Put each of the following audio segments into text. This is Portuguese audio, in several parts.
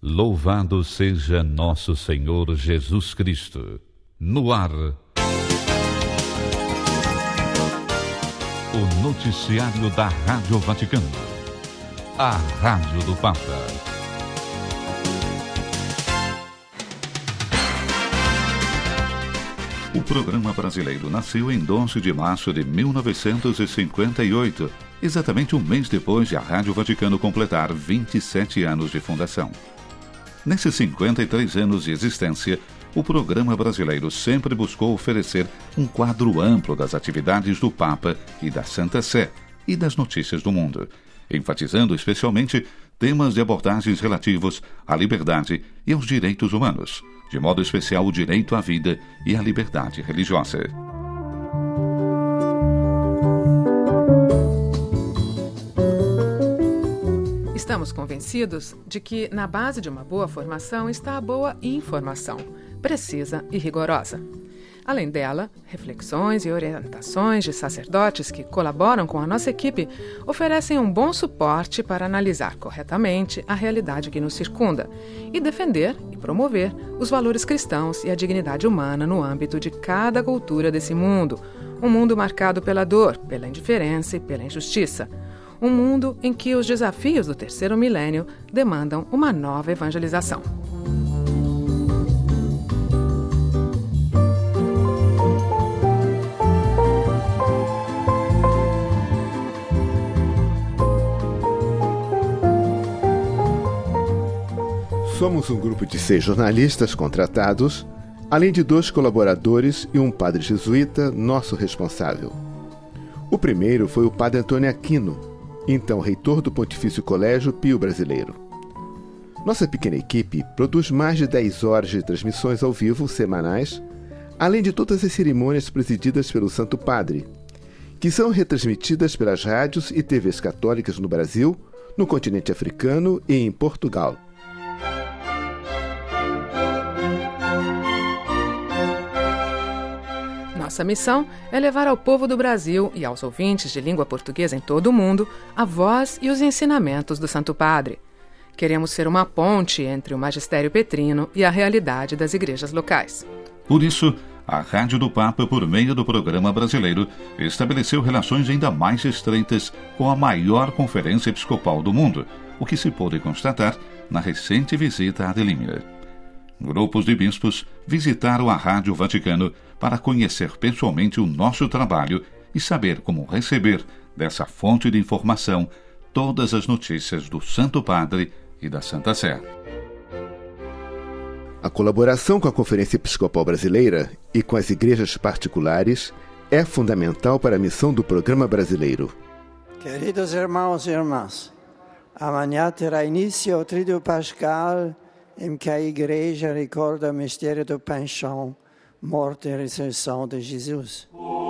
Louvado seja nosso Senhor Jesus Cristo. No ar, o noticiário da Rádio Vaticano. A Rádio do Papa. O programa brasileiro nasceu em 12 de março de 1958, exatamente um mês depois de a Rádio Vaticano completar 27 anos de fundação. Nesses 53 anos de existência, o programa brasileiro sempre buscou oferecer um quadro amplo das atividades do Papa e da Santa Sé e das notícias do mundo, enfatizando especialmente temas de abordagens relativos à liberdade e aos direitos humanos, de modo especial o direito à vida e à liberdade religiosa. Estamos convencidos de que na base de uma boa formação está a boa informação, precisa e rigorosa. Além dela, reflexões e orientações de sacerdotes que colaboram com a nossa equipe oferecem um bom suporte para analisar corretamente a realidade que nos circunda e defender e promover os valores cristãos e a dignidade humana no âmbito de cada cultura desse mundo, um mundo marcado pela dor, pela indiferença e pela injustiça. Um mundo em que os desafios do terceiro milênio demandam uma nova evangelização. Somos um grupo de 6 jornalistas contratados, além de 2 colaboradores e um padre jesuíta, nosso responsável. O primeiro foi o padre Antônio Aquino, então reitor do Pontifício Colégio Pio Brasileiro. Nossa pequena equipe produz mais de 10 horas de transmissões ao vivo semanais, além de todas as cerimônias presididas pelo Santo Padre, que são retransmitidas pelas rádios e TVs católicas no Brasil, no continente africano e em Portugal. Nossa missão é levar ao povo do Brasil e aos ouvintes de língua portuguesa em todo o mundo a voz e os ensinamentos do Santo Padre. Queremos ser uma ponte entre o magistério petrino e a realidade das igrejas locais. Por isso, a Rádio do Papa, por meio do programa brasileiro, estabeleceu relações ainda mais estreitas com a maior conferência episcopal do mundo, o que se pôde constatar na recente visita a Adelímina. Grupos de bispos visitaram a Rádio Vaticano para conhecer pessoalmente o nosso trabalho e saber como receber dessa fonte de informação todas as notícias do Santo Padre e da Santa Sé. A colaboração com a Conferência Episcopal Brasileira e com as igrejas particulares é fundamental para a missão do programa brasileiro. Queridos irmãos e irmãs, amanhã terá início o Tríduo Pascal, em que a Igreja recorda o mistério da paixão, morte e ressurreição de Jesus.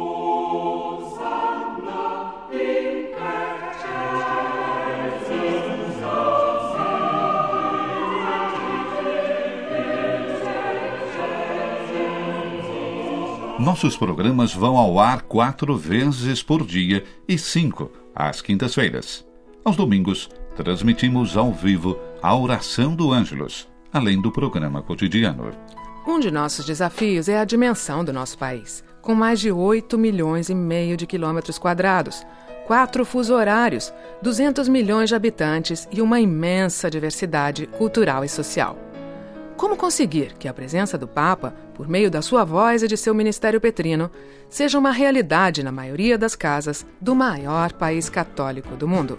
Nossos programas vão ao ar 4 vezes por dia e 5 às quintas-feiras. Aos domingos, transmitimos ao vivo a oração do Ângelus, além do programa cotidiano. Um de nossos desafios é a dimensão do nosso país, com mais de 8,5 milhões de quilômetros quadrados, 4 fuso horários, 200 milhões de habitantes e uma imensa diversidade cultural e social. Como conseguir que a presença do Papa, por meio da sua voz e de seu ministério petrino, seja uma realidade na maioria das casas do maior país católico do mundo?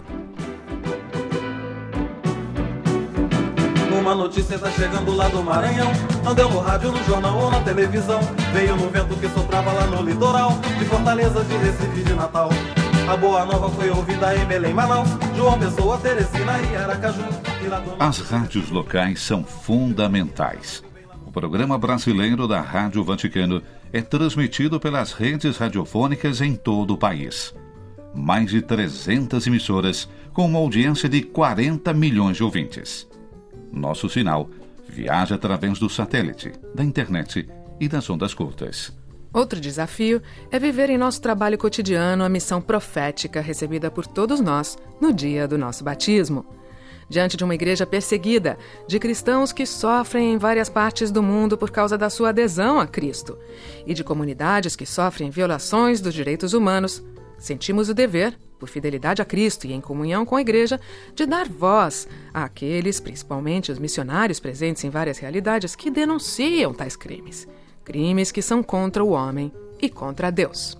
Uma notícia está chegando lá do Maranhão, não deu no rádio, no jornal ou na televisão. Veio no vento que soprava lá no litoral, de Fortaleza, de Recife, de Natal. A boa nova foi ouvida em Belém, Manaus, João Pessoa, Teresina e Aracaju. As rádios locais são fundamentais. O programa brasileiro da Rádio Vaticano é transmitido pelas redes radiofônicas em todo o país. Mais de 300 emissoras, com uma audiência de 40 milhões de ouvintes. Nosso sinal viaja através do satélite, da internet e das ondas curtas. Outro desafio é viver em nosso trabalho cotidiano a missão profética recebida por todos nós no dia do nosso batismo. diante de uma igreja perseguida, de cristãos que sofrem em várias partes do mundo por causa da sua adesão a Cristo, e de comunidades que sofrem violações dos direitos humanos, sentimos o dever, por fidelidade a Cristo e em comunhão com a igreja, de dar voz àqueles, principalmente os missionários presentes em várias realidades, que denunciam tais crimes. Crimes que são contra o homem e contra Deus.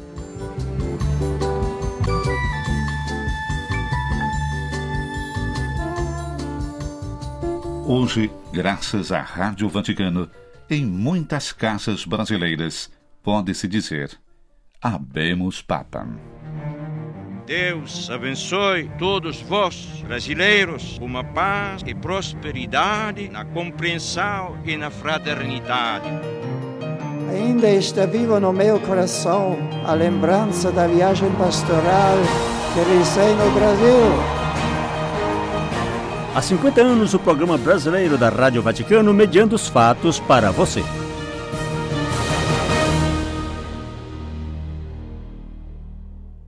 Hoje, graças à Rádio Vaticano, em muitas casas brasileiras, pode-se dizer: Habemus Papam. Deus abençoe todos vós, brasileiros, com uma paz e prosperidade na compreensão e na fraternidade. Ainda está vivo no meu coração a lembrança da viagem pastoral que realizei no Brasil. Há 50 anos, o programa brasileiro da Rádio Vaticano mediando os fatos para você.